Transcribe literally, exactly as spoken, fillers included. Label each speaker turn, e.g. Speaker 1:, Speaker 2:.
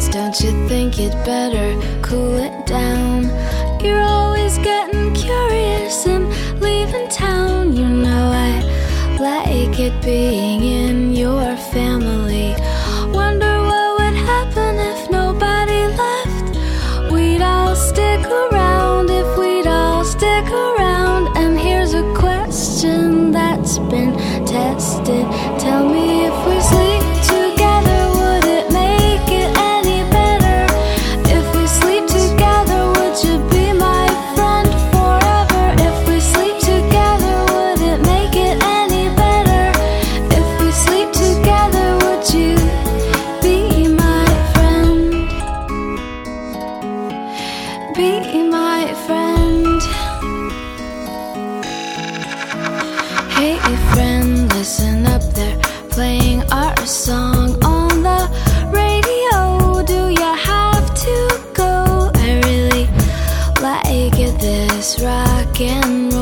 Speaker 1: friends, don't you think you'd better cool it down? You're always getting curious and leaving town. You know I like it being in your family. Wonder what would happen if nobody left. We'd all stick around if we'd all stick around. And here's a question that's been tested. Tell me, if we sleep together, would it make it any better? If we sleep together, would you be my friend forever? If we sleep together, would it make it any better? If we sleep together, would you be my friend? Be my friend. Hey friend, listen up, they're playing our song on the radio. Do you have to go? I really like it, this rock and roll.